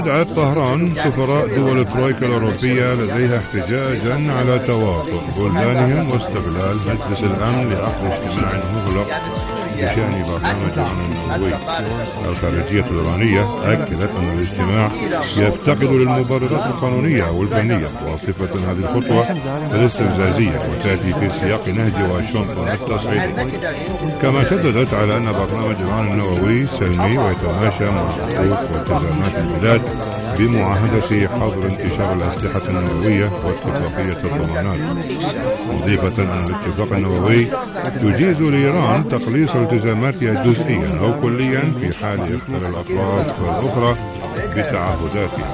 دعت طهران سفراء دول الترويكا الأوروبية لديها احتجاجا على توافق بلدانهم واستغلال مجلس الأمن لعقد اجتماع مغلق بشأن برنامج العنف النووي. الخارجية الإيرانية أكدت أن الاجتماع يفتقد للمبررات القانونية والفنية، وصفة هذه الخطوة الاستفزازية وتأتي في سياق نهج واشنطن التصعيدي. كما شددت على أن برنامج العنف النووي سلمي ويتماشى مع حقوق والتزامات البلاد بمعاهدة حظر انتشار الأسلحة النووية واتفاقية الضمانات، مضيفة أن الاتفاق النووي يجيز لإيران تقليص التزاماتها جزئيا أو كليا في حال اختل الأطراف الأخرى بتعهداتها.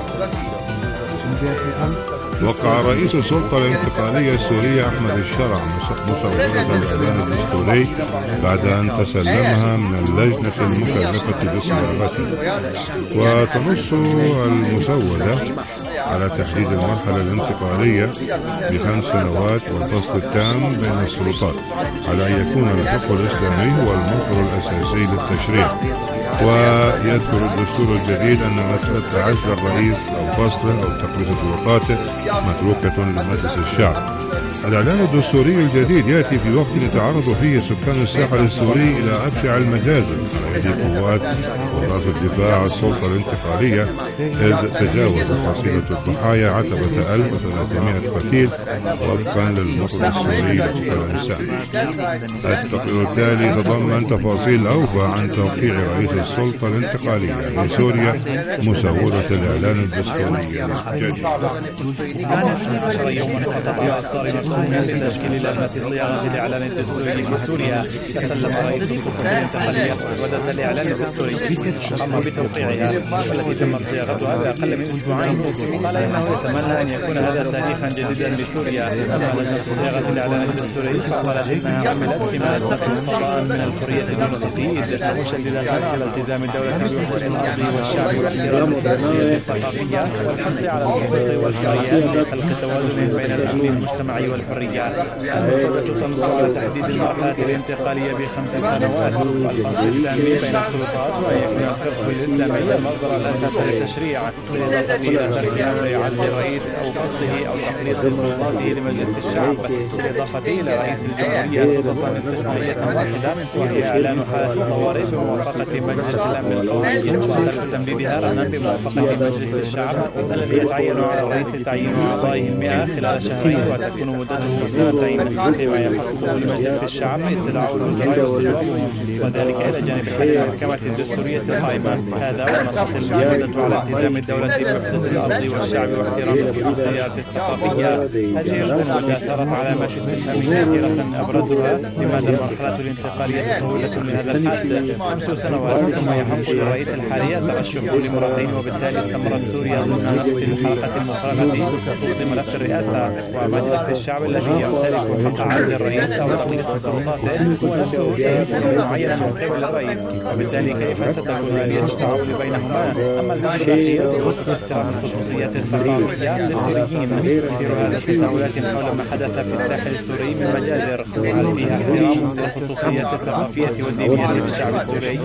وقع رئيس السلطة الانتقالية السورية أحمد الشرع مسودة الإعلان الدستوري بعد أن تسلمها من اللجنة المكلفة بصياغته. وتنص المسودة على تحديد المرحلة الانتقالية ب5 سنوات والفصل التام بين السلطات، على أن يكون الحق الإسلامي هو المصدر الأساسي للتشريع. ويذكر الدستور الجديد أن مسألة عزل الرئيس أو فصله أو تقليص سلطاته متروكة لمجلس الشعب. الإعلان الدستوري الجديد يأتي في وقت يتعرض فيه سكان الساحل السوري إلى أبشع المجازر على يد قوات وزارة الدفاع السلطة الانتقالية، إذ تجاوز حصيلة الضحايا عتبة 1300 قتيل وفقا للمطلب السوري لحقوق الإنسان. التقرير التالي تضمن تفاصيل أوفى عن توقيع رئيس السلطة الانتقالية لسوريا مسودة الإعلان الدستوري الجديد. لتشكيل لجنة صياغة الإعلان الدستوري في سوريا، تسلم رئيس السلطة الانتقالية مسودة الإعلان الدستوري أما بتوقيعها والتي تم صياغتها بأقل من أسبوعين. قال إنه يتمنى أن يكون هذا تاريخا جديدا لسوريا. أما لجنة صياغة الإعلان الدستوري فقالت إنها عملت بما تقوم سواء من الحرية والتقييد، مشددة على التزام الدولة بحقوق الأرض والشعب واحترام الحرية الثقافية والحرص على الحقوق والحريات وخلق توازن بين الأمن المجتمعي والحرية. المسودة تنص على تحديد المرحلة الانتقالية ب5 سنوات والفصل التام بين السلطات، وأن يكون الفقه الإسلامي المصدر الأساسي للتشريع، بالإضافة إلى ترك أمر عزل الرئيس أو فصله أو تقليص سلطاته لمجلس الشعب، بالإضافة إلى رئيس الجمهورية سلطة استثنائية واحدة وهي إعلان حالة الطوارئ بموافقة مجلس الأمن القومي وترك تمديدها رهنا بموافقة مجلس الشعب الذي يتعين على الرئيس تعيين أعضائه 100 خلال شهرين وتكون مدته 2 سنتين، فيما يحقه لمجلس الشعب استدعاء الوزراء واستجوابهم، وذلك إلى جانب حل المحكمة الدستورية القائمة. هذا ونصت المسودة على التزام الدولة بوحدة الأرض والشعب واحترام الخصوصيات الثقافية. هذه المسودة أثارت علامات استفهام كثيرة أبرزها لماذا المرحلة الانتقالية طويلة لهذا الحد 5 سنوات، ثم يحق للرئيس الحالي الترشح لمرتين، وبالتالي استمرت سوريا ضمن نفس الحلقة المفرغة بخصوص ملف الرئاسة. ومجلس الشعب الذي يمتلك حق عزل الرئيس أو تقليص سلطاته هو نفسه سيكون معينا من قبل الرئيس، وبالتالي كيف ستكون آلية التعامل بينهما؟ أما البند الأخير هو احترام الخصوصيات الثقافية للسوريين. يثير هذا تساؤلات حول ما حدث في الساحل السوري من مجازر، وهل فيها احترام للخصوصيات الثقافية والدينية للشعب السوري؟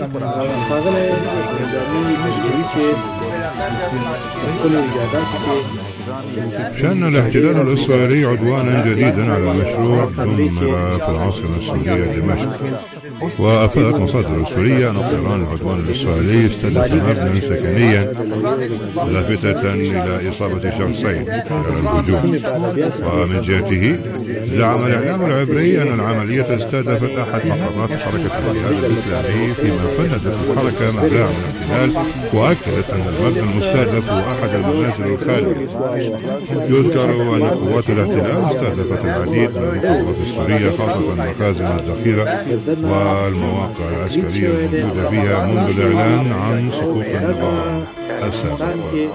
شن الاحتلال الإسرائيلي عدوانا جديدا على مشروع دمر في العاصمة السورية دمشق. وأفادت مصادر سورية أن طيران العدوان الإسرائيلي استهدف مبنى سكنيا لافتة إلى إصابة شخصين خلال الهجوم. ومن جهته زعم الإعلام العبري أن العملية استهدفت أحد مقرات حركة الجهاد الإسلامي، فيما فندت الحركة مبلغ من الاحتلال وأكدت أن المبنى المستهدف هو أحد المنازل الخالية. يذكر أن قوات الاحتلال استهدفت العديد من المقرات السورية، خاصة مخازن الذخيرة والمواقع العسكرية الموجودة فيها منذ الإعلان عن سقوط النظام السابق.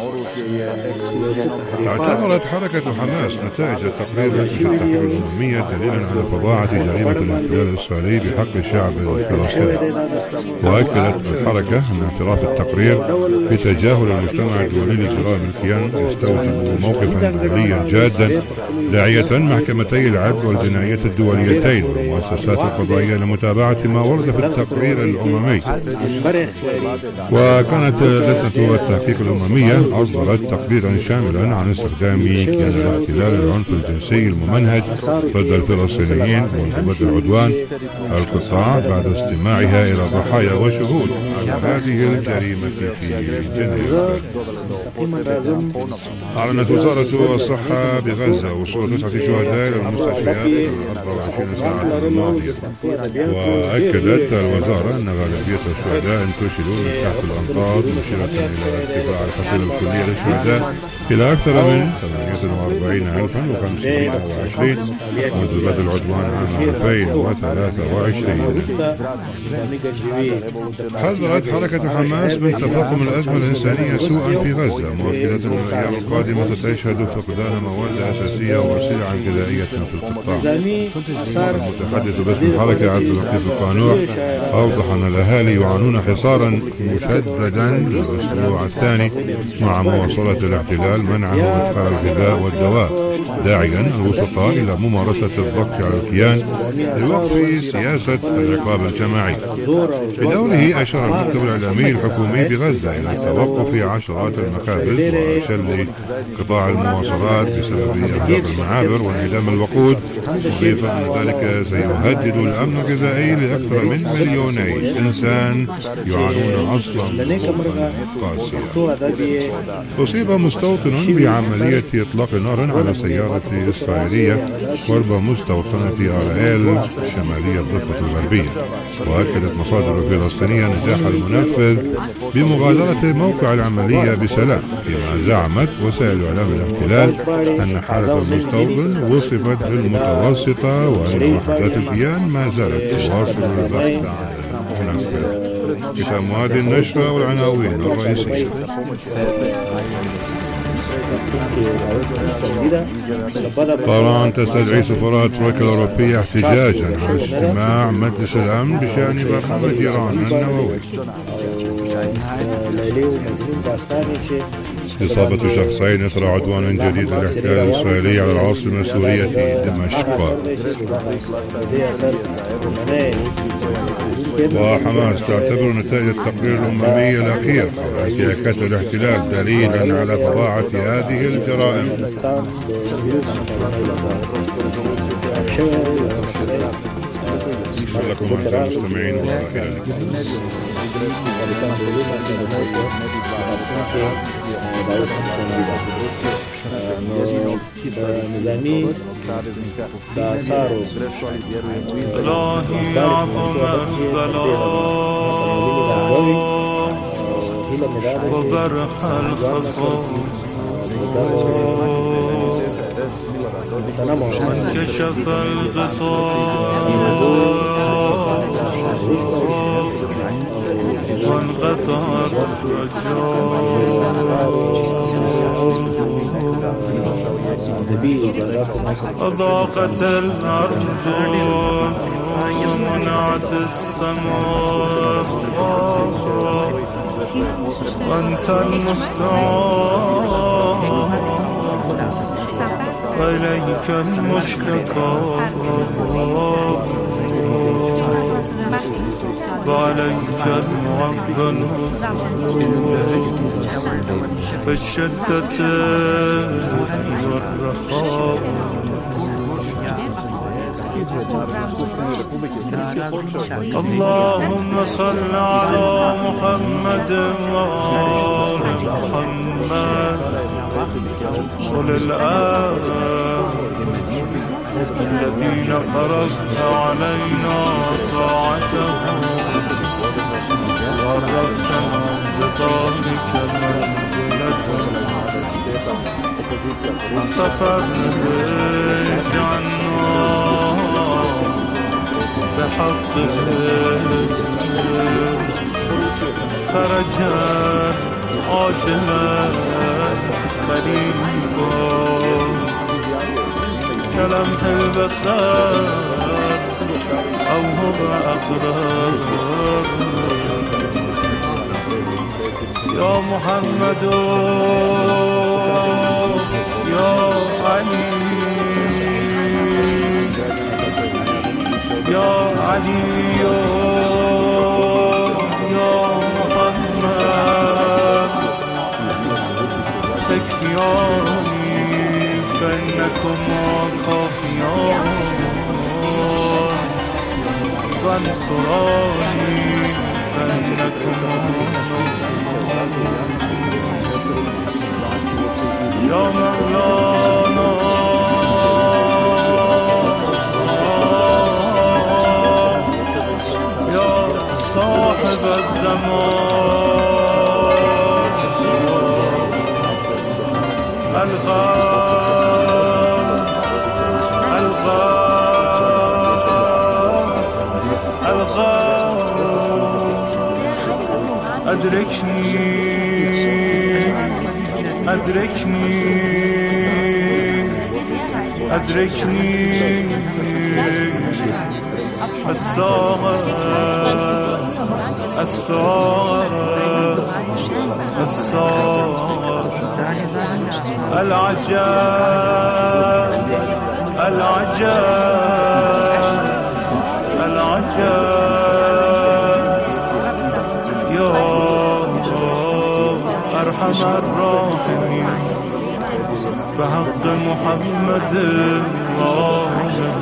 اعتبرت حركة حماس نتائج التقرير التحقيق الأممية دليلا على فظاعة جريمة الاحتلال الإسرائيلي بحق الشعب الفلسطيني. وأكدت الحركة أن اعتراف التقرير بتجاهل المجتمع الدولي لجرائم الكيان يستوجب موقفا دوليا جادا، داعية محكمتي العدل والجنايات الدوليتين والمؤسسات القضائية لمتابعة ما ورد في التقرير الأممي. وكانت لجنة التحقيق الأممية أصدرت تقريرا شاملا عن استخدام كيان الاحتلال العنف الجنسي الممنهج ضد الفلسطينيين وانضباط العدوان القطاع بعد استماعها إلى ضحايا وشهود على هذه الجريمة في جنيف. أعلنت وزارة الصحة بغزة وصول 9 شهداء إلى المستشفيات في 24 ساعة الماضية، وأكدت الوزارة أن غالبية الشهداء انتشلوا من تحت الأنقاض، مشيرة إلى ارتفاع الحصيلة الكلية للشهداء إلى أكثر من 48,520 منذ بدء العدوان عام 2023. حذرت حركة حماس من تفاقم الأزمة الإنسانية سوءا في غزة، مؤكدة أن الأيام القادمة ستشهد فقدان مواد أساسية وسلع غذائية في القطاع. المتحدث باسم الحركة عبد اللطيف القانوع أوضح أن الأهالي يعانون حصارا مشددا للأسبوع الثاني مع مواصلة الاحتلال منعهم إدخال الغذاء والدواء، داعيا الوسطاء إلى ممارسة الضغط على الكيان لوقف سياسة العقاب الجماعي. بدوره أشار المكتب الإعلامي الحكومي بغزة إلى توقف عشرات المخابز وشل قطاع المواصلات بسبب إغلاق المعابر وانعدام الوقود، مضيفا أن ذلك سيهدد الأمن الغذائي لأكثر من 2 مليون إنسان يعانون أصلا قاسية. أصيب مستوطن بعملية إطلاق نار على سيارة إسرائيلية قرب مستوطنة آرائيل شمالية الضفة الغربية، وأكدت مصادر فلسطينية نجاح المنفذ بمغادرة موقع العملية بسلام، فيما زعمت وسائل إعلام الاحتلال أن حالة المستوطن وصفت بالمتوسطة وأن وحدات الكيان ما زالت تواصل البحث عن المنفذ. ختام هذه النشرة والعناوين الرئيسية. طهران تستدعي سفراء تركيا الأوروبية احتجاجا على اجتماع مجلس الأمن بشأن برنامج إيران النووي. إصابة شخصين إثر عدوان جديد للاحتلال الإسرائيلي على العاصمة السورية دمشق. وحماس تعتبر نتائج التقرير الأممي الأخير حول انتهاكات الاحتلال دليلا على فظاعة هذه الجرائم. شكرا لكم أعزائي المستمعين وإلى نظامی داسار و كشف الغطاء وانقطع أضاقت الأرض ومنعت السماء وأنت المستعان وإليك المشتكى وعليك الموكل في الشدة والرخاء. اللهم صل على محمد وآل محمد وللآل الذين فرضت علينا طاعتهم وعرفتنا بطاعتك منزلتهم ففرج عنا بحقهم فرجا عاجلا قريبا كلمح البصر أو هو أقرب يا محمد يا علي يا علي يا محمد اكفياني فإنكما كافيان وانصراني فإنكما ناصران يا مولانا يا صاحب الزمان أدركني الساعة العجاب يا أرحم الراحمين بحق محمد وآله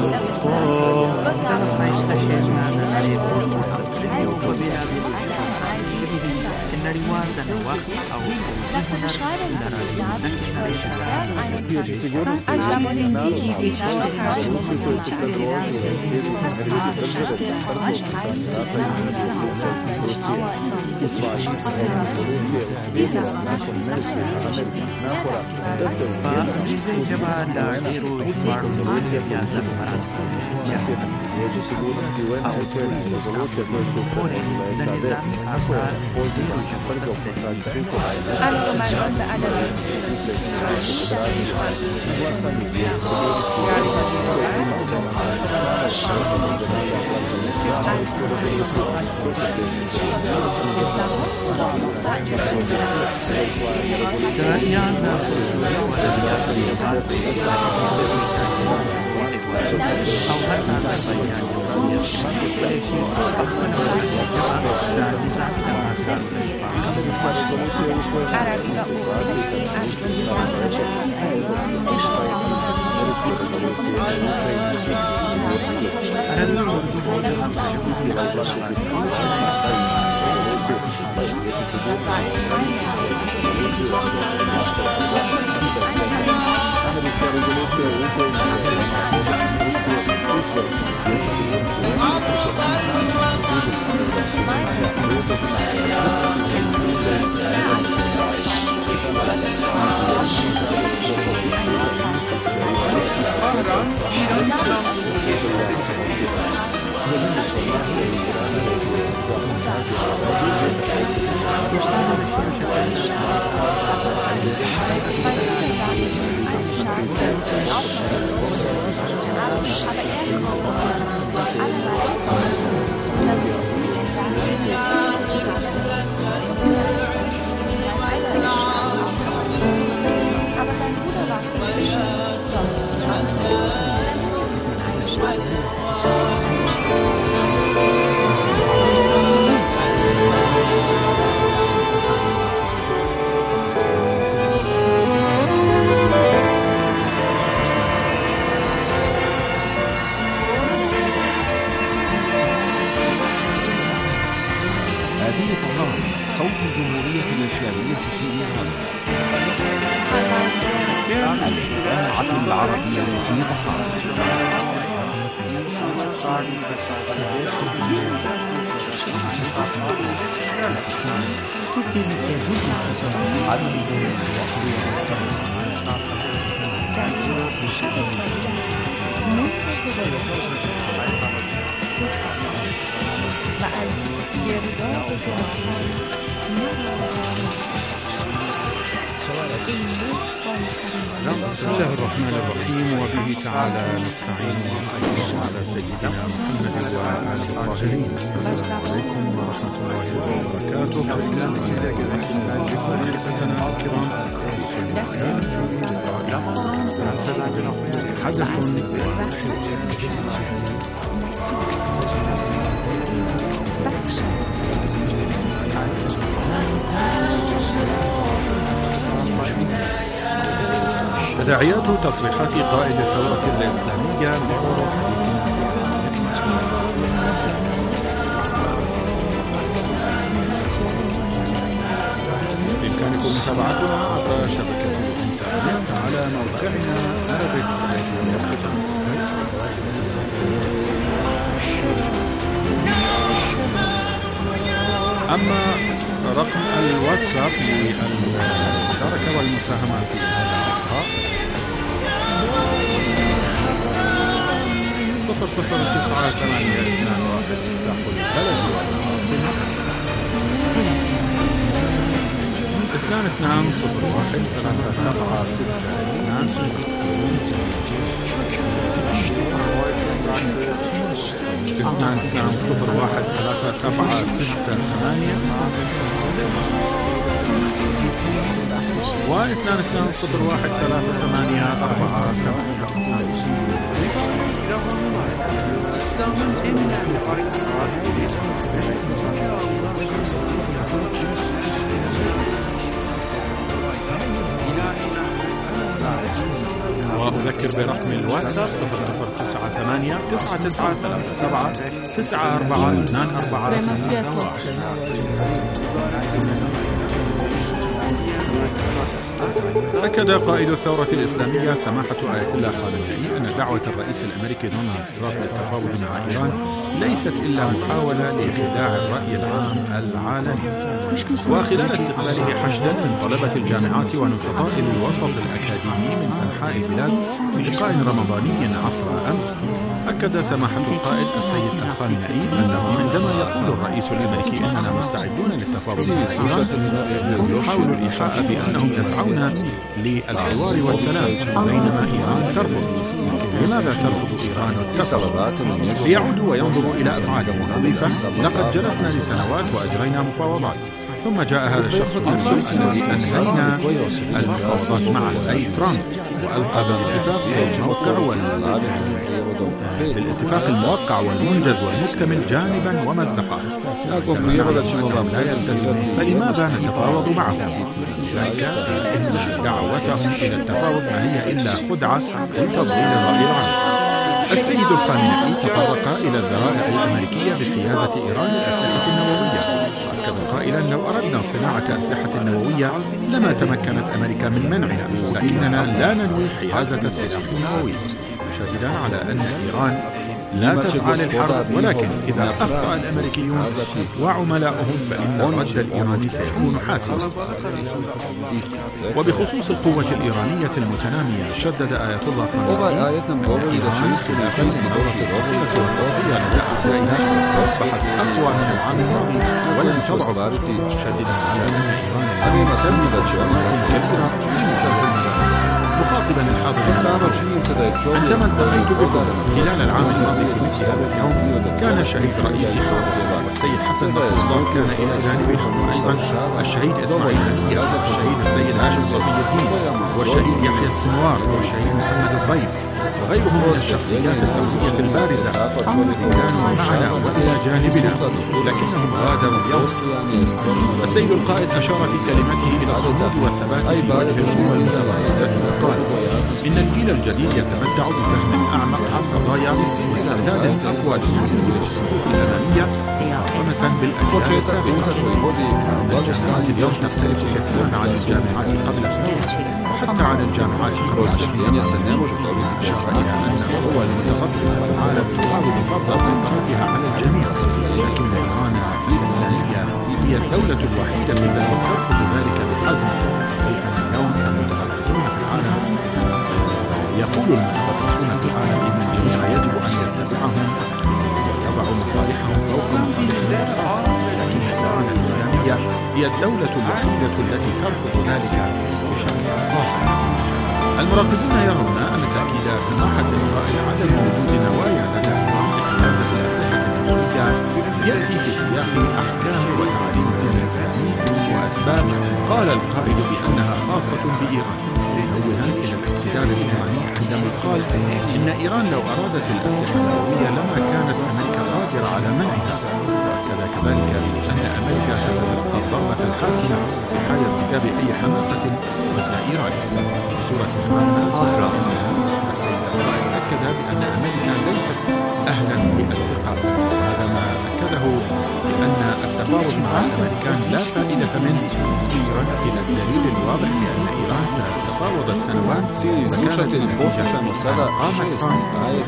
صوت الجمهورية الإسلامية في إيران. الإذاعة العربية في بسم الله الرحمن الرحيم وبه تعالى نستعين وصلى على سيدنا محمد وعلى آله الطاهرين. السلام عليكم ورحمة الله وبركاته. حدث تداعيات تصريحات قائد الثورة الإسلامية محور بإمكانكم متابعتنا عبر شبكة الإنترنت على موقعنا arabic.com. أما رقم الواتساب للمشاركة والمساهمة في هذا اللقاء وأذكر برقم الواتساب 0098 9937 9424. أكد قائد الثورة الإسلامية سماحة آية الله خامنئي أن دعوة الرئيس الأمريكي دونالد ترامب للتفاوض مع إيران ليست إلا محاولة لخداع الرأي العام العالمي. وخلال استقباله حشدا من طلبة الجامعات ونشطاء الوسط الأكاديمي من أنحاء البلاد بلقاء رمضاني عصر أمس، أكد سماحة القائد السيد الخامنئي أنه عندما يقول الرئيس الأمريكي أننا مستعدون للتفاوض مع إيران يحاول الإيحاء بأنهم يسعون للحوار والسلام بينما إيران ترفض. لماذا ترفض إيران التفاوض؟ ليعود وينظر إلى أفعاله مضيفا لقد جلسنا لسنوات وأجرينا مفاوضات، ثم جاء هذا الشخص نفسه الذي أنهينا المفاوضات معه أي ترامب، وألقى بالاتفاق الموقع والمنجز والمكتمل جانبا ومزقه. كما نعلم أنهم لا يلتزمون، فلماذا نتفاوض معهم؟ ذلك إن دعوتهم إلى التفاوض ما هي إلا خدعة لتضليل الرأي العام. السيد الخامنئي تطرق إلى الذرائع الأمريكية بحيازة إيران للأسلحة النووية، وأكد قائلا لو أردنا صناعة أسلحة نووية لما تمكنت أمريكا من منعنا، لكننا لا ننوي حيازة السلاح النووي، مشددا على أن إيران لا تسعى للحرب، ولكن إذا أخطأ الأمريكيون وعملاؤهم فإن الرد الإيراني سيكون حاسما. وبخصوص القوة الإيرانية المتنامية، شدد آية الله خامنئي إيران خلافا للدورة الوسيلة والسطحية لدى أعدائها أصبحت أقوى من العام الماضي ولن تضعف، شدد على أن إيران تملك شعارات كبيرة مخاطبا الحاضر عندما التقيت بكم خلال العام الماضي في مثل هذا اليوم كان الشهيد رئيسي حاضر والسيد حسن نصر الله كان إلى جانبهم، وأيضا الشهيد إسماعيل هنية، والشهيد السيد هاشم صفي الدين، والشهيد يحيى السنوار، والشهيد محمد الضيف، وغيرهم من الشخصيات الفوزية البارزة كانوا معنا وإلى جانبنا لكنهم غادروا اليوم. السيد القائد أشار في كلمته إلى الصمود والثبات في وجه المبارزة والعزة، وقال إن الجيل الجديد يتمتع بفهم أعمق عن قضايا واستعداد أقوى للصمود للصفوف الأمامية مقارنة بالأجيال السابقة. الجامعات اليوم تختلف كثيرا عن الجامعات قبل الثورة وحتى عن الجامعات قبل الثورة. أشار إلى أن القوى المتطرفة في العالم تحاول فرض سيطرتها على الجميع، لكن إيران الإسلامية هي الدولة الوحيدة التي ترفض ذلك بحزم. كيف اليوم المتطرفون في العالم يقول المتطرفون في العالم إن الجميع يجب أن يتبعهم ويضعوا مصالحهم فوق مصالحهم الخاصة، لكن إيران الإسلامية هي الدولة الوحيدة التي ترفض ذلك بشكل قاطع. المراقبون يرون أن تأكيد سماحة إسرائيل عدم وجود نوايا لدى إيران لحيازة الأسلحة النووية يأتي في سياق أحكام وتعاليم الإسلامي وأسباب قال القائد بأنها خاصة بإيران، منوها إلى الاقتدار الإيراني عندما قال إن إيران لو أرادت الأسلحة النووية لما كانت أمريكا قادرة على منعها. كذلك أن أمريكا ستتلقى الضربة الحاسمة في حال ارتكاب أي حماقة وزن إيران. بصورة أخرى السيد القائد أكد بأن أمريكا ليست أهلا بالثقة، وهذا ما أكده أن التفاوض مع الأمريكان لا فائدة منه، مشيرا إلى الدليل الواضح بأن إيران تفاوضت سنوات Slušate li poslušajmo sada قامت 6. ajet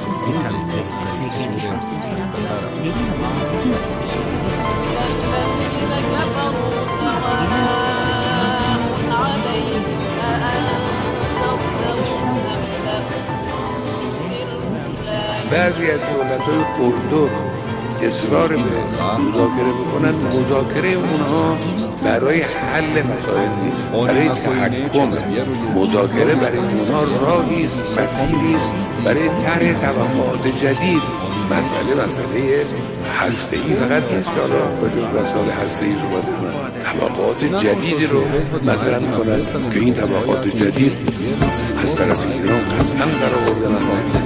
بعضی از دولت‌های اردو اصرار به مذاکره میکنن، مذاکره اونها برای حل مسائل نیست، برای تحکم. مذاکره برای اونها راهی است، مسیری است برای طرح توافقات جدید. مسئله هسته‌ای فقط نیست، حالا راجع به مسائل هسته‌ای صحبت کنن، توافقات جدیدی رو مطرح میکنن که این توافقات جدید از طرف ایران قطعاً در آوردن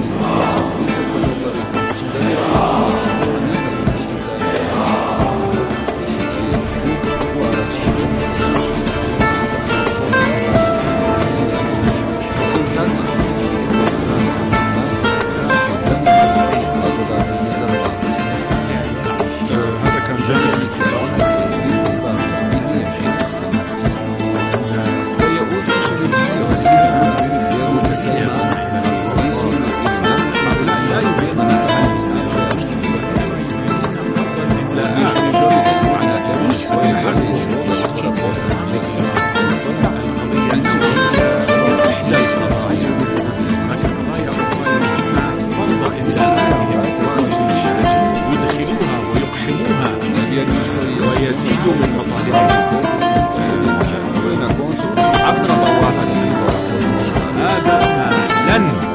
ويزيد من مطالبهم عبر طوال هذا ما لن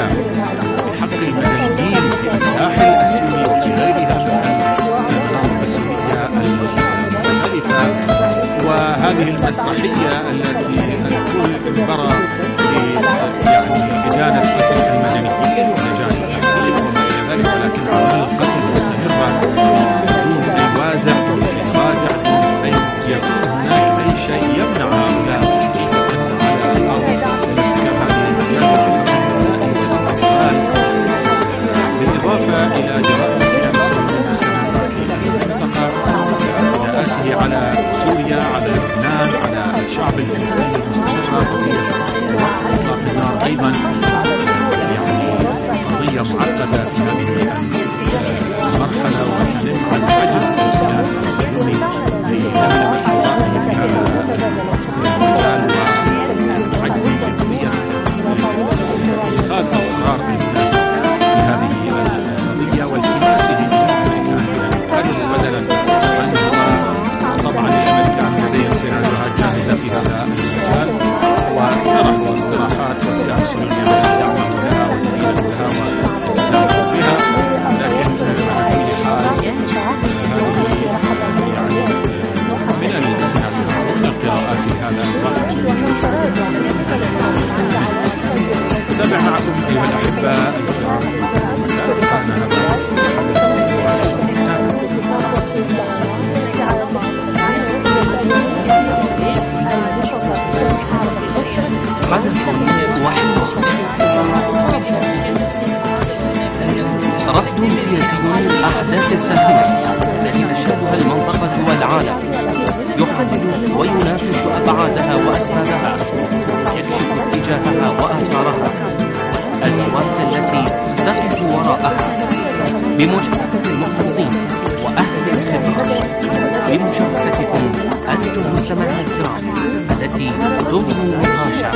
بحق المدنيين في الساحل السوري وفي غيرها من المناطق السورية المختلفة. وهذه المسرحية التي الكل انبرى يعني إدانة قتل المدنيين ولجان التحقيق وما إلى ذلك، ولكن أعمال القتل مستمرة بدون أي وازع أو إرادع، بدون أن يكون هناك أي شيء يمنع هؤلاء على الأرض من ارتكاب هذه المجازر في المسائل والأطفال، بالإضافة إلى جرائم إداءاته على سوريا، على لبنان، على الشعب الفلسطيني المستمرة، قضية وقف إطلاق النار أيضا يعني قضية معقدة في هذه المرحلة، ونتكلم عن عجز الكيان الصهيوني لدمدمة قضائه في هذا المجال، وعجز جدية اتخاذ قرار المناسب في هذه القضية والتماسه لأمريكا بدلا عنه. طبعا الأمريكا لديها سيناريوهات جاهزة في هذا المجال، وطرحوا اقتراحات وفيها الصهيونية من استعمال لها وتدينه لها والتزامه بها، لكن على كل حال هذه يعني من السيناريوهات ومن القراءات لهذا الوقت. نتابع معكم أيها الأحبة الكرام رصد سياسي للأحداث الساخنة التي تشهدها المنطقة والعالم، يحدد ويناقش أبعادها وأسبابها، يكشف اتجاهها وآثارها، الأدوات التي تقف وراءها، بمشاركة المختصين وأهل الخبرة، بمشاركتكم أنتم مستمعي الكرام التي تضمن النقاش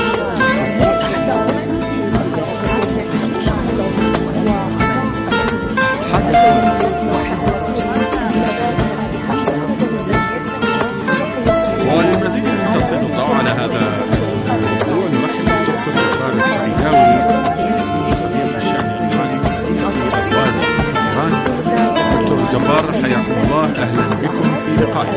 وللمزيد من تفصيل الضوء على هذا الموضوع نرحب بالدكتور جبار السعيداوي خبير الشأن الإيراني وخبير أبواز إيران. دكتور جبار حياكم الله، أهلا بكم في لقائنا.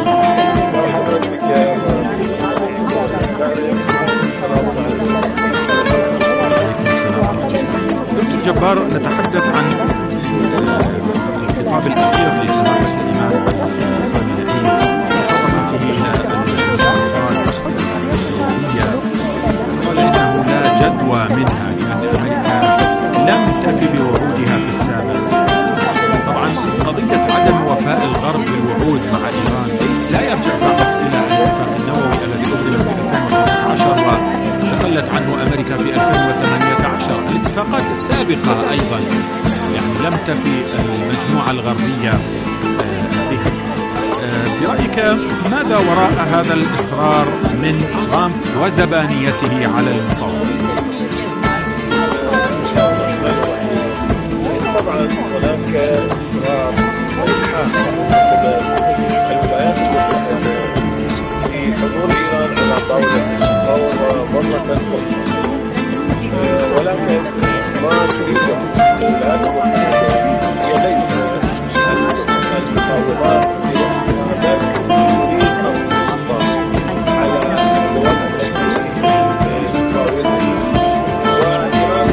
دكتور جبار، نتحدث عن الخطاب الأخير لسماحة الإمام الخامنئي وخطابه إلى المشاركات الأوروبية، قال إنه لا جدوى منها لأن أمريكا لم تفي بوعودها في السابق. طبعا قضية عدم وفاء الغرب بالوعود مع إيران لا يرجع فقط إلى الاتفاق النووي الذي أجري في 2015 وتخلت عنه أمريكا في 2018. الاتفاقات السابقة أيضا يعني لم تفي المجموعة الغربية بها. برأيك ماذا وراء هذا الإصرار من ترامب وزبانيته على المطور؟ طبعا هناك إصرار وإلحاح الولايات المتحدة في حضور إيران على طاولة المفاوضة مرة أخرى، ولكن ما تريده الولايات المتحدة يديها المفاوضات ذلك تريد أن تحافظ على الدول التي تفاوضها، وإيران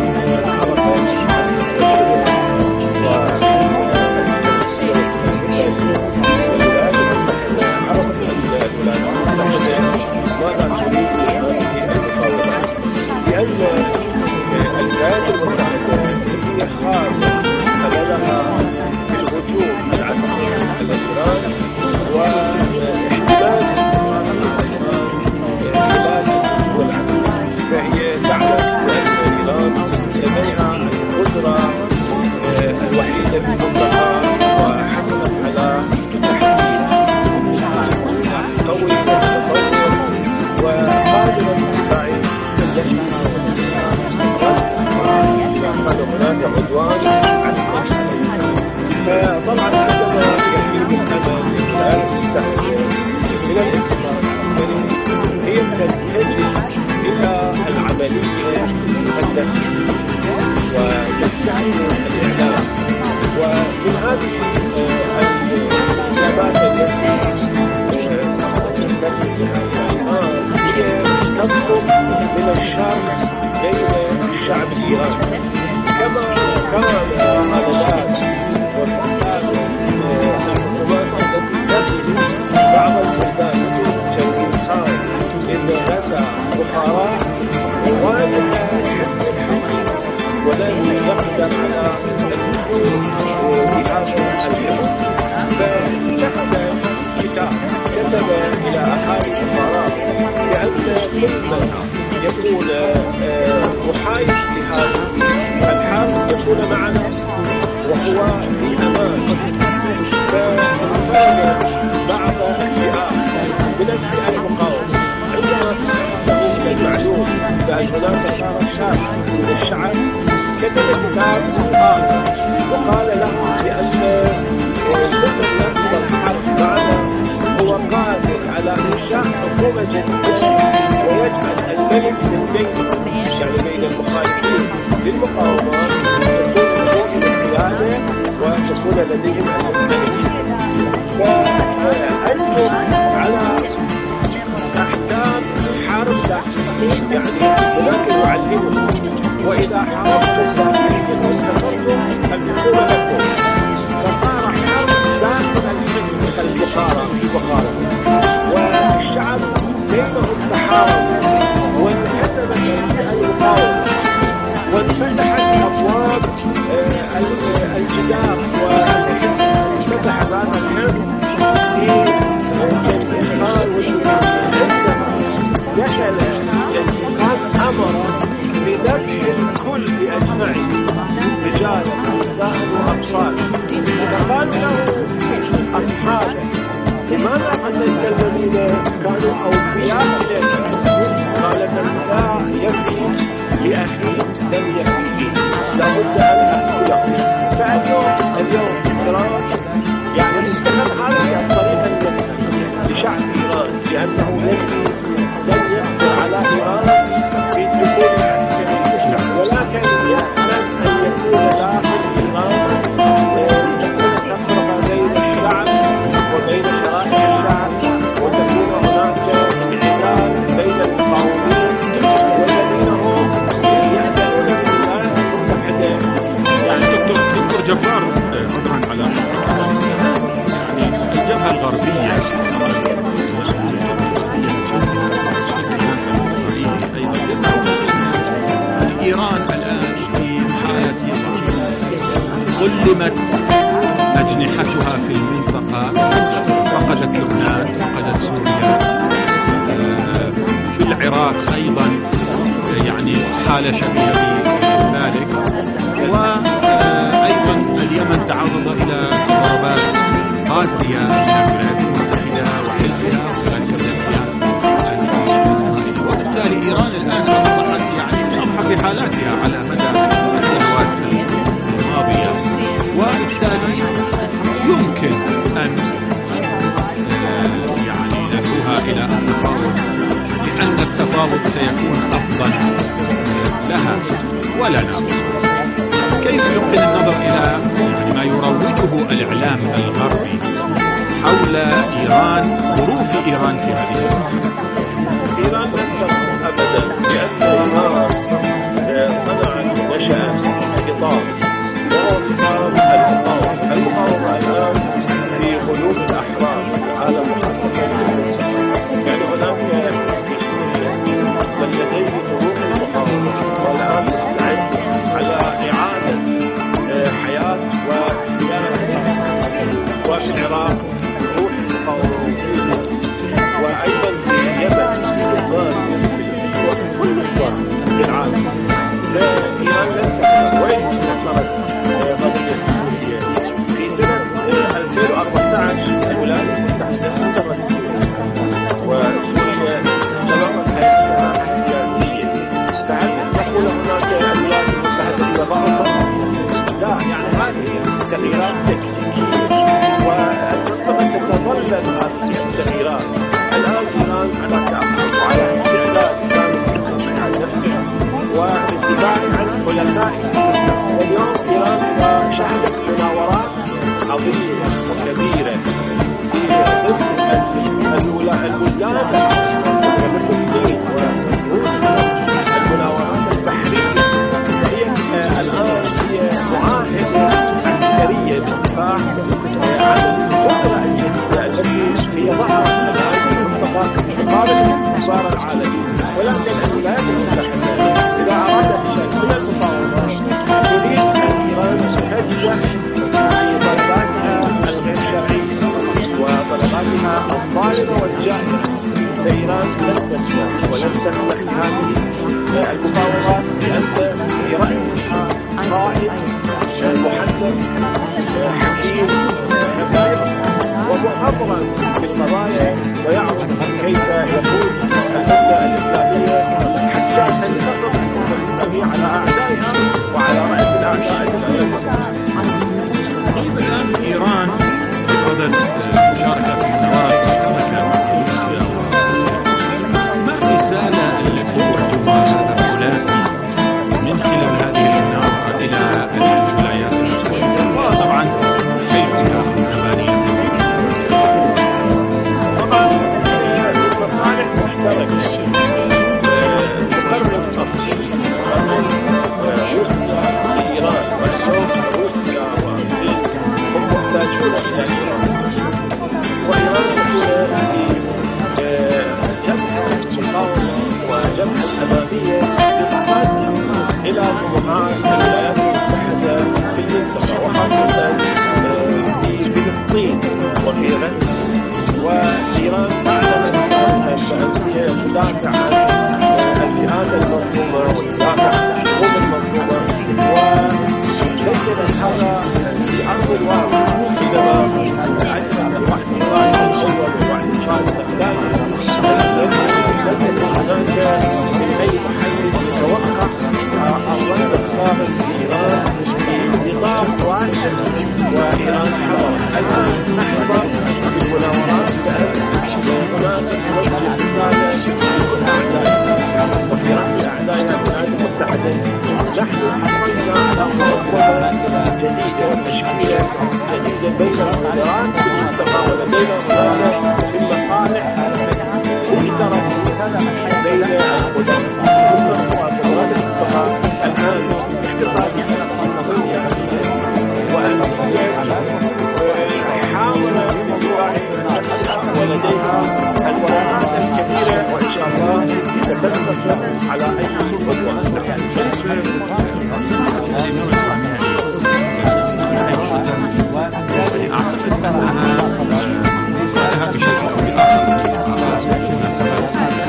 لأن الولايات المتحدة هي خارجة بعين الإعلام. ومن هذه الإجابات التي هي تطلب من الشر بين الشعب الإيراني كما كان آنذاك وفساد الحكومات التي تبني بعض البلدان مثل جنكيز خان إنه نزع بخارى وواجه حزب الحكم ولن يقدر على الدخول بهذا الحكم. فكتب كتاب كتب إلى أهالي بخارى بأن كل من يكون محايد لهذا الحال يكون معنا وهو في أمان. فكان بعض الفئات من الفئة المقاومة عندما كان المعلوم بأن هناك شارع من الشعب كتب كتاب وقال له بأن كل من يقبل الحرب معنا هو قادر على إنشاء حكومة جديدة ويجعل الملك من بين يعني بين المخالفين للمقاومة تكون القيادة وتكون لديهم الملكية. فأنتم على أحكام حرب يعني هناك يعلمكم وإذا حاربتم داخليا واستمرتم الحكومة لكم. فصار حرب داخل المقاومة والشعب بينهم تحارب وانحسبت المقاومة وانفتحت أبواب الجدار وانفتح هذا الحزب في الانتقال والدفاع. عندما دخل الانتقال أمر بذبح الكل بأجمعه رجال ونساء وأطفال. فقالوا له أصحابه لماذا قتلت الذين كانوا أوفياء إليك؟ قال من لا يفي لأخي لم يفيه لابد أن أقتله. فاليوم إيران يعني استخدم هذه الطريقة لشعب إيران لأنه لم يقدر على إيران في الدخول العسكري ولكن يأمل أن يكون داخل إيران تكون تفرقة بين الشعب وبين شرائح الشعب وتكون هناك انعزال بين المقاومين والذين هم يأتون بالولايات المتحدة. يعني دكتور جبار عذرا على يعني الجبهة الغربية إيران الآن في حالة ظلمت أجنحتها في المنطقة، فقدت لبنان، فقدت سوريا، في العراق أيضا يعني حالة شبيهة بذلك، وأيضا اليمن تعرض إلى ضربات قاسية من الولايات المتحدة وحلفها وذلك من الكيان الإسرائيلي. وبالتالي إيران الآن أصبحت يعني من أضحك حالاتها على مدى السنوات الماضية، وبالتالي يمكن أن يعني ندعوها إلى التفاوض، لأن التفاوض سيكون أفضل لها ولنا. كيف يمكن النظر إلى يعني ما يروجه الإعلام الغربي حول إيران، ظروف إيران في هذه الفترة؟ إيران لن تكون أبدا لأن إيران صنعت نشأت خطاب وهو خطاب المقاومة الآن في قلوب الأحرار في العالم وخاصة يعني هناك من لديه حروف المقاومة والآن يستعد على إعادة حياة وفي العراق روح المقاومة وأيضا في اليمن في لبنان وفي كل مكان في العالم. ويعرف كيف يقود المبدأ الإسلامية حتى تنتصر الإسلامية على أعدائها وعلى رأس الأعداء. طيب الآن في إيران بصدد المشاركة في النواب ما الرسالة اللي توجهها هذا الولاة من خلال هذه المناظرة إلى الولايات المتحدة وطبعا حلفها الأمانية؟ طبعا المصالح مشتركة إيران والشوق روسيا والصين هم محتاجون إلى إيران، وإيران تكون جبهة المقاومة وجبهة الأمامية للتصدي إلى طموحات الولايات المتحدة في المنطقة وخاصة في فلسطين وفي غزة. وإيران أعلنت أنها الشعبية تدافع عن الفئات المظلومة وتدافع عن الحقوق المظلومة، وسجلت هذا في أرض الواقع عندما عندنا الوعد الإيراني الأول والوعد الثالث الثاني ليست هناك من أي محل يتوقع الرد الصادق في إيران بنطاق واحد، وإيران حضرت الآن نحظى بالمناورات بأن هناك وجه رسالة لكل أعدائها وفي رأس أعدائها الولايات المتحدة. نحن حصلنا على منظمة جديدة وتشكيلة جديدة بين القدرات في المنطقة ولدينا صراع في المصالح مشتركة بين القدرات وقدرات المنطقة الآن احتفاظ بالقضية حاولت ولديها الولاءات الكبيرة وإن شاء الله ستنتصر على أي خطوة. أعتقد أنها لها بشكل أو بآخر على مناسبات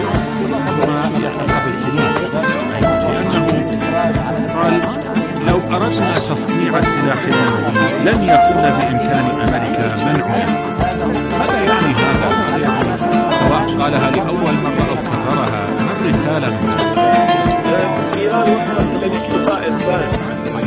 قال لو أردنا تصنيع السلاح النووي لن يكون بإمكان أمريكا منعه. ماذا يعني هذا؟ سواء قالها لأول مرة أو كررها، ما الرسالة؟ إيران وصلت إلى الاكتفاء الذاتي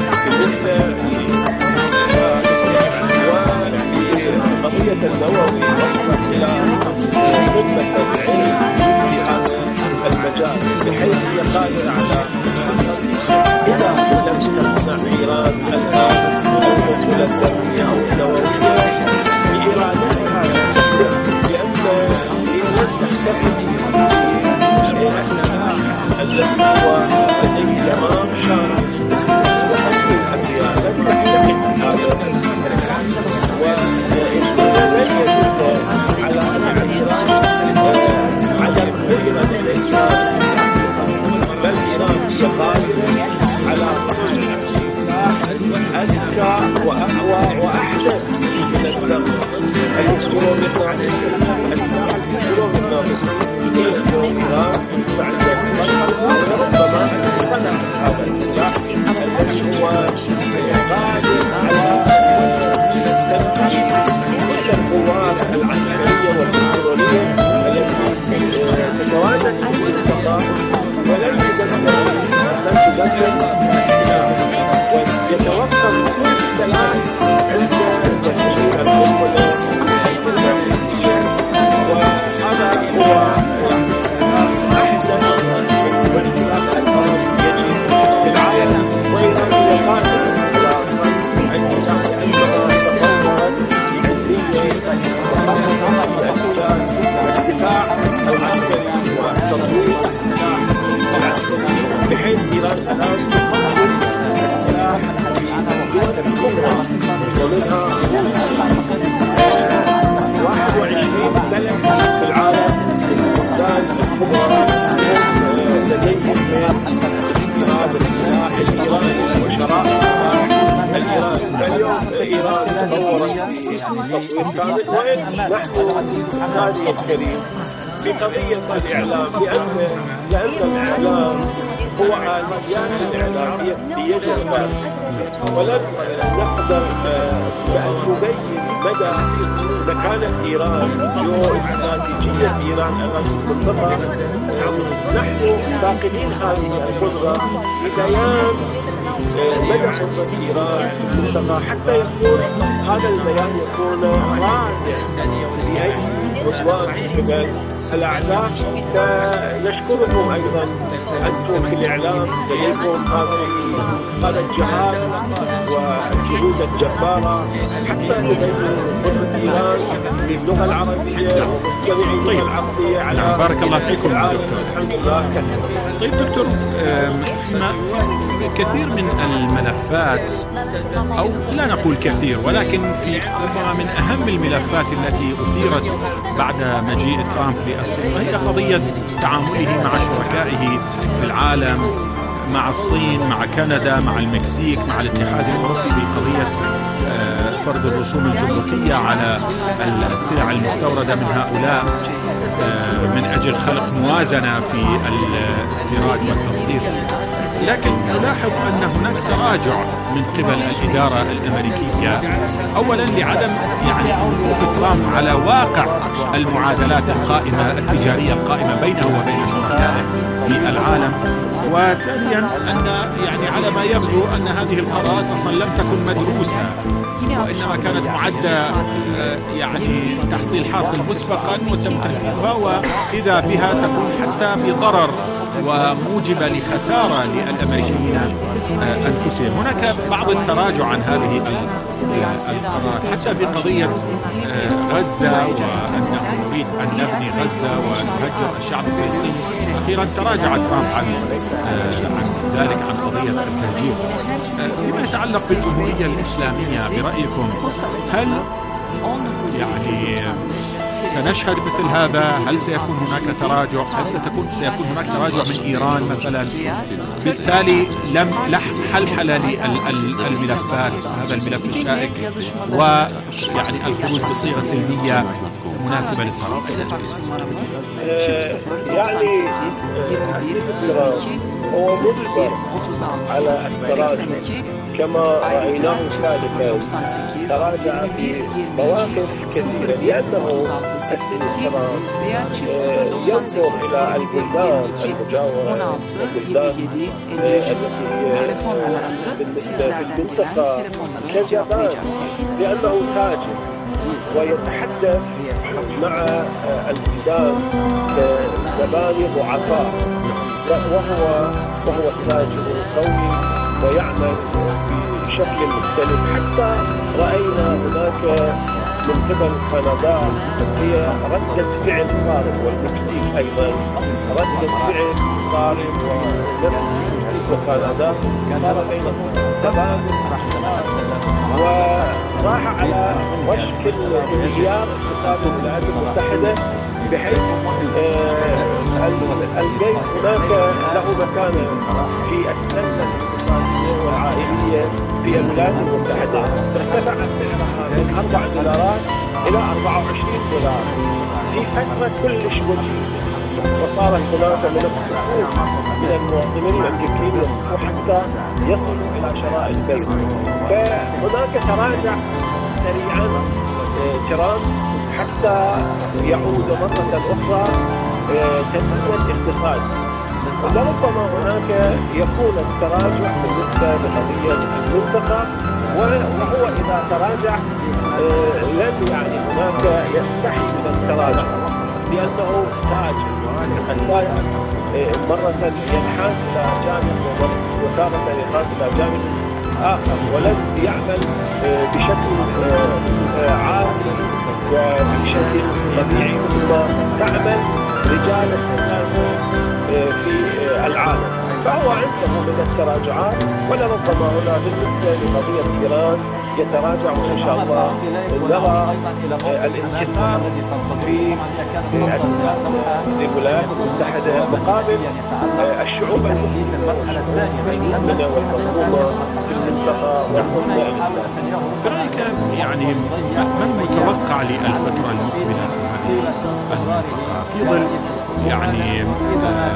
قضية النووي وصلت إلى قمة العلم في هذا المجال، بحيث هي قادرة على إذا لم تمنع إيران الوسيلة الذرية أو النووية بإيرانها، لأن إيران تحتفل بشيئها الذي هو لديه تمام شارع وحسن الأنبياء لم تحتفل على أن إيران عدم قدرة الإنسان، بل إيران هي قادرة على أذكى وأقوى وأحدث من الدم. المسؤولون اليوم إيران تعتقد ربما صنع هذا السلاح الذي هو قادر على تنفيذ كل القوات العسكرية والبترولية التي تتواجد في المنطقة ولن تدمر ويتوقف كل سلاح عند تسليم القنبلة البريطانية، وهذا هو أحسن والإسلام الأكبر الجديد في العالم. وإيران هي قادرة على عندما تطورت الدفاع العسكري والتطوير العسكري، بحيث إيران الآن تقدم السلاح الكبرى ومنها 21 بلد في العالم البلدان الكبرى لديهم من هذا السلاح الإيراني وشرائعها الإيراني. اليوم إيران تطورت في تطوير كامل، وإن نحن نادي الكريم في قضية الإعلام، لأن الإعلام هو المديان الإعلامية في يد الغرب، ولم نقدر بأن نبين مدى مكانة إيران واستراتيجية إيران أمام المنطقة. نحن فاقدين هذه القدرة لبيان مدى قدرة إيران في المنطقة حتى يكون هذا البيان يكون رادع في أي عدوان من قبل الأعداء. فنشكركم أيضا أنتم في الإعلام لديكم هذا الجهاد والجهود الجبارة حتى تبينوا قدرة إيران باللغة العربية وجميع اللغة العربية على بارك الله فيكم دكتور. الحمد لله. طيب دكتور، احنا كثير من الملفات، أو لا نقول كثير ولكن في ربما من أهم الملفات التي أثيرت بعد مجيء ترامب للسلطة هي قضية تعامله مع شركائه في العالم، مع الصين، مع كندا، مع المكسيك، مع الاتحاد الأوروبي في قضية فرض الرسوم الجمركية على السلع المستوردة من هؤلاء من أجل خلق موازنة في الاستيراد والتصدير. لكن نلاحظ أن هناك تراجع من قبل الإدارة الأمريكية، أولا لعدم وقوف ترامب على واقع المعادلات القائمة التجارية القائمة بينه وبين شركائه في العالم، وثانيا أن على ما يبدو أن هذه القرارات أصلا لم تكن مدروسة وإنما كانت معدة تحصيل حاصل مسبقا وتم تنفيذها، وإذا بها تكون حتى بضرر وموجبة لخسارة للأمريكيين أنفسهم. هناك بعض التراجع عن هذه القرارات حتى في قضية غزة، وأنه نريد أن نبني غزة ونهجر الشعب الفلسطيني. أخيرا تراجع ترامب عن ذلك، عن قضية التهجير. فيما يتعلق بالجمهورية الإسلامية برأيكم، هل سنشهد مثل هذا؟ هل سيكون هناك تراجع؟ هل سيكون هناك تراجع من إيران مثلا؟ بالتالي لم حلحل للملفات، هذا الملف الشائك، والخروج بصيغة سلمية مناسبة للقرار. هو مجبر على التراجع كما رأيناه سابقا، تراجع في مواقف كثيرة لأنه ينظر إلى البلدان المجاورة، البلدان التي بالمنطقة كجبان، لأنه تاجر ويتحدث مع البلدان كزبائن ضعفاء، وهو التاجر القوي ويعمل بشكل مختلف. حتى رأينا هناك من قبل كندا هي ردة فعل صارم، والمكسيك أيضا ردة فعل صارم، ونفس المكسيك وكندا صار بينهم تبادل وراح على وشك انهيار اقتصاد الولايات المتحدة، بحيث البيت هناك له مكانة في السلة الاقتصادية والعائلية في الولايات المتحدة. ارتفع سعرها من $4 إلى $24 في فترة كلش وجيزة، وصارت هناك من الصفوف من المواطنين الأمريكيين يصفوا حتى يصلوا إلى شراء البيت. فهناك تراجع سريعا ترامب حتى يعود مرة أخرى تنمية الاقتصاد. ولربما هناك يكون التراجع بالنسبة لقضية المنطقة، وهو إذا تراجع لن هناك يستحي من التراجع، لأنه تاجر التاجر مرة ينحاز إلى جانب وتارة ينحاز إلى جانب آخر، ولن يعمل بشكل عادي وبشكل طبيعي مثل ما تعمل رجال السياسة في العالم. فهو عنده من التراجعات، ولربما هنا بالنسبة لقضية إيران يتراجع، وإن شاء الله نرى الانتصار في الولايات المتحدة مقابل الشعوب المسلمة والمنظومة في المنطقة والحكم الإسلامي. برأيك من متوقع للفترة المقبلة في هذه المنطقة في ظل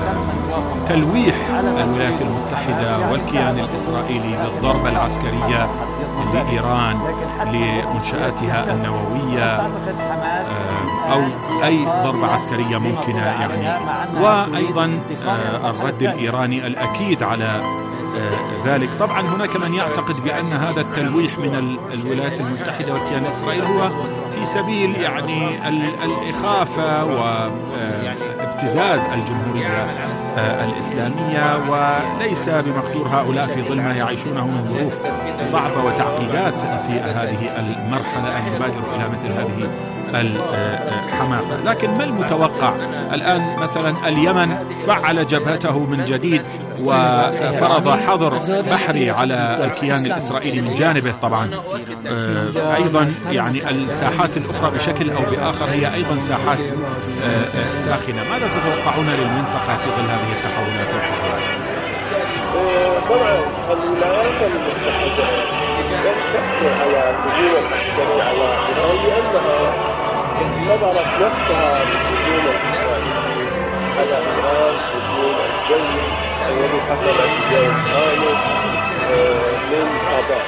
تلويح الولايات المتحدة والكيان الإسرائيلي بالضربة العسكرية لإيران لمنشآتها النووية أو أي ضربة عسكرية ممكنة يعني، وأيضا الرد الإيراني الأكيد على ذلك. طبعا هناك من يعتقد بأن هذا التلويح من الولايات المتحدة والكيان الإسرائيلي هو في سبيل يعني الإخافة وابتزاز الجمهورية الإسلامية، وليس بمقدور هؤلاء في ظل ما يعيشونه من ظروف صعبة وتعقيدات في هذه المرحلة أن يبادروا إلى مثل هذه الحماقة. لكن ما المتوقع الآن؟ مثلا اليمن فعل جبهته من جديد وفرض حظر بحري على الكيان الإسرائيلي من جانبه. طبعا أيضا يعني الساحات الأخرى بشكل أو بآخر هي أيضا ساحات ساخنة. ماذا تتوقعون للمنطقة في ظل هذه التحولات والتغيرات؟ طبعا الولايات المتحدة لم تقدر على الهجوم العسكري على إيران لأنها اعتبرت نفسها بالهجوم الإسرائيلي على إيران هجوم الجوي الذي حصل بجوز خامس من قضاء.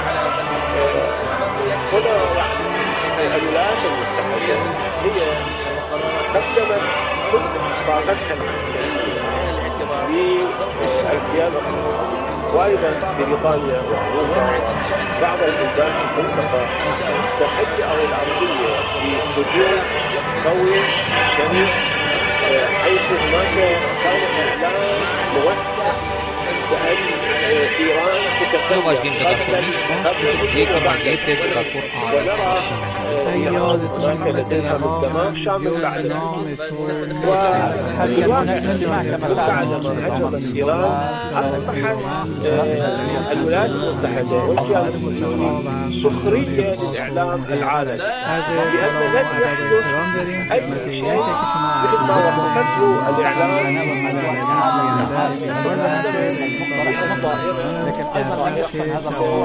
هنا الولايات المتحدة هي قدمت كل طاقتها للكيان وأيضا بريطانيا وأوروبا بعض البلدان في المنطقة تهجأوا الأرضية بهجوم قوي شديد، حيث هناك كان إعلان موسع بأن إيران تتسلح قبل ونرى هناك لديها مقدمات شامل بعد بعدما هجمت إيران أصبحت الولايات المتحدة والكيان الإسرائيلي سخرية للإعلام العالمي، لأن لن يحدث أي شيء مثل ما وصفته الإعلام لكن أيضا لم يحصل هذا الموضوع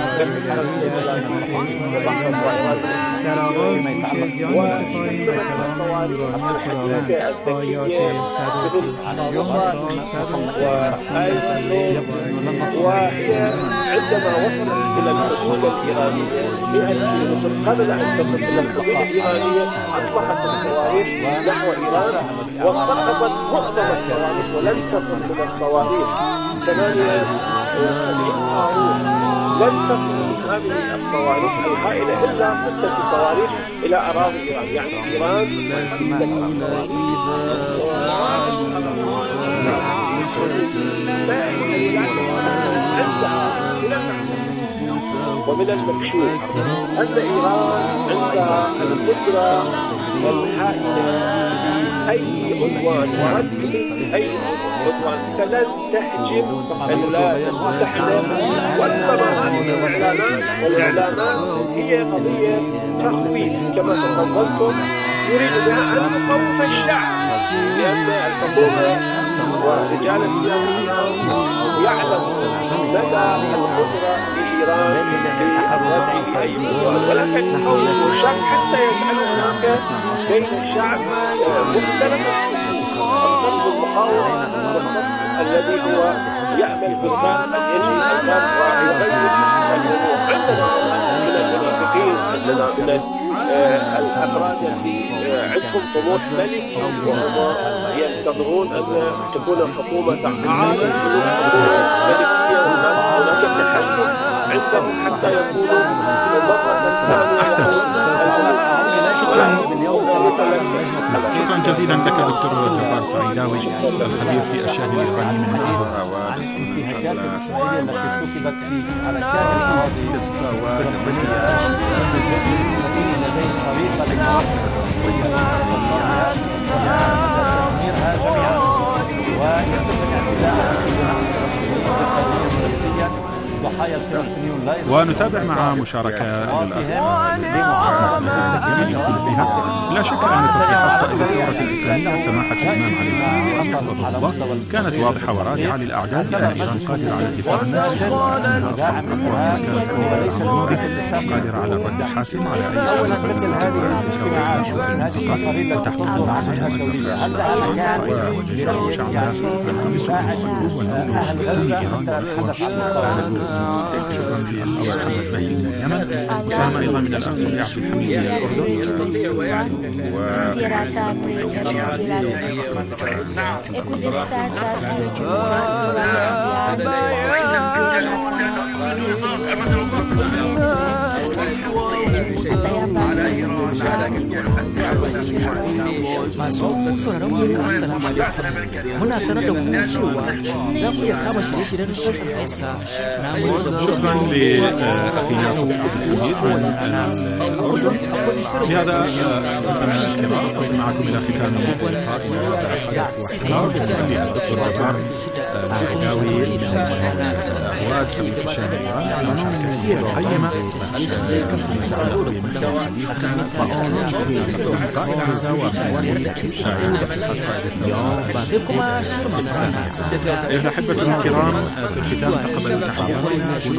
وهي عندما وصلت إلى الحدود الإيرانية قبل أن تصل إلى الحدود الإيرانية أصبحت الصواريخ نحو إيران وصحبت معظم الصواريخ ولن تصل إلى الصواريخ 8 لن تصل هذه الصواريخ الهائلة إلا 6 صواريخ إلى أراضي إيران، يعني إيران ومن المكشوف أن إيران عندها القدرة الهائلة أي عدوان ورد أي عدوان فلن تحجب الولايات المتحدة. وأنما هذه الإعلانات هي قضية تخويف كما تفضلتم، يريد بها أن يخوف الشعب، لأن الحكومة ورجال السياسة يعلمون مدى القدرة لإيران لردع أي عدوان، ولكن يحاولون الشعب حتى يجعلوا هناك بين الشعب مختلف الصف المقاوم والصف الذي هو يأمل بالمال أن يجري المال ويغير الأمور. عندنا من المنافقين، عندنا من الأفراد الذي عندهم طموح ملكي وهم ينتظرون أن تكون الحكومة عادة ملكية، هناك تحدث عندهم حتى يكونوا مرة شكرا جزيلا لك دكتور جبار سعيداوي الخبير في الشأن الإيراني من القاهرة. الانتهاكات الإسرائيلية التي ارتكبت على كامل الماضي لديه طريقة لتغييرها جميعا ويتم الاعتداء على ونتابع مع مشاركة لا شك أن تصريحات قائد الثورة الإسلامية سماحة الإمام علي السيسي حفظه الله كانت واضحة ورادعة للأعداد بأن إيران قادرة على الدفاع عن نفسها، أنها أصبحت أقوى مما كانت في العام الماضي، قادرة على الرد الحاسم على أي سلوك وتحقيق مصالح المؤسسات وجيش شعبها يلتمس الحلول والنصر في إيران والحوار. شكرا للأخوة محمد بهي من اليمن، وساهم أيضا من الأخ صبيح عبد الحميد من masu sauraron mu assalamu alaikum, muna sanar da ku cewa za ku iya kama shirye-shiryen sashen Hausa na شكرا لأخينا بهذا نصل معكم إلى ختام اللقاء الدكتور جبار العقاوي من أهواز خليج الشام الإيراني على مشاركته القيمة أيها الأحبة الكرام، في الختام تقبلوا تحياتنا كل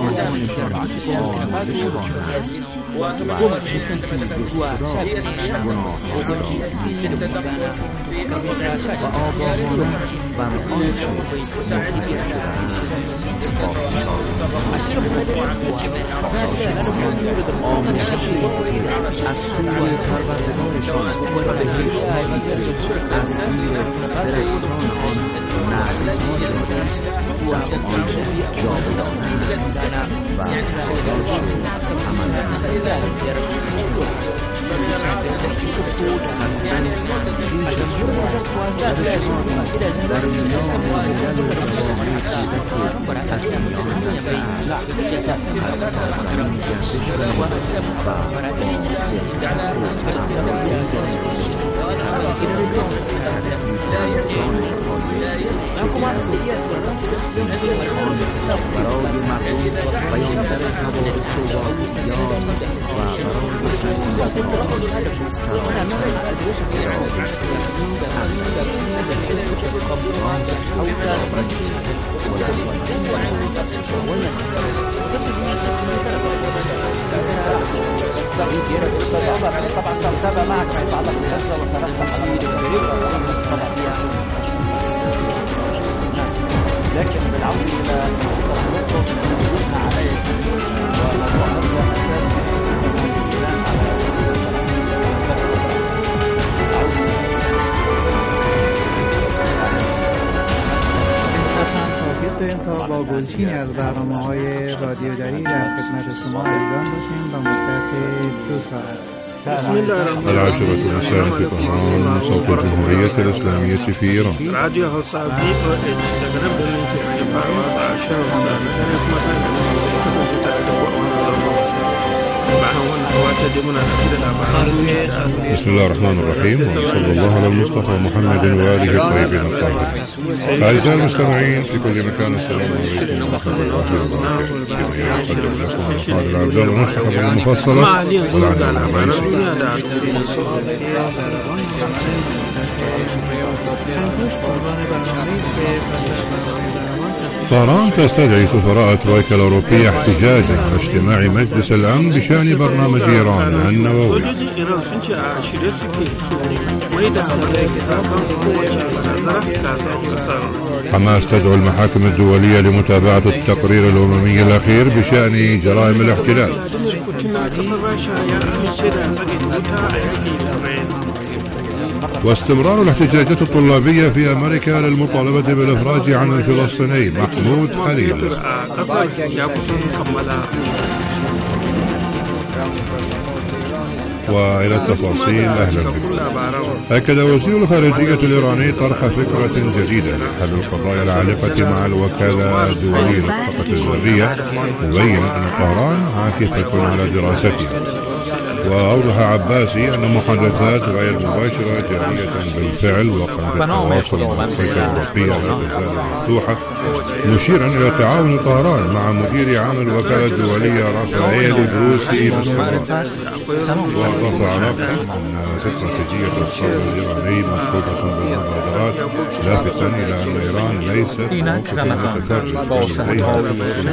تا با گلچینی از برنامه‌های رادیوداری در خدمت شما عزیزان باشیم با مدت 2 ساعت. العاشرة مساء في طهران، صوت الجمهورية الإسلامية في إيران. راديو هوساوي بسم الله الرحمن الرحيم، وصلى الله على المصطفى محمد وآله الطيبين الطاهرين. أعزائي المستمعين في كل مكان، السلام عليكم ورحمة الله وبركاته. يقدم لكم القائد عبد الله مصطفى المفصلة والعناوين الرئيسية. طهران تستدعي سفراء ترويكا الأوروبية احتجاجا على اجتماع مجلس الأمن بشأن برنامج إيران النووي. حماس تدعو المحاكم الدولية لمتابعة التقرير الأممي الأخير بشأن جرائم الاحتلال. واستمرار الاحتجاجات الطلابية في أمريكا للمطالبة بالإفراج عن الفلسطيني محمود حليل. وإلى التفاصيل أهلا بكم. أكد وزير الخارجية الإيراني طرح فكرة جديدة لحل القضايا العالقة مع الوكالة الدولية للطاقة الذرية، مبين أن طهران عاكفة على دراستها. وأوضح عباسي أن محادثات غير مباشرة جارية بالفعل وقد التواصل مع السلطة الأوروبية لا تزال مفتوحة، مشيرا إلى تعاون طهران مع مدير عام الوكالة الدولية رافائيل الروسي باستمرار. وأضاف علاقة أن استراتيجية الصوت الإيراني مرفوضة بالمبادرات، لافتا إلى أن إيران ليست موقفا متفرج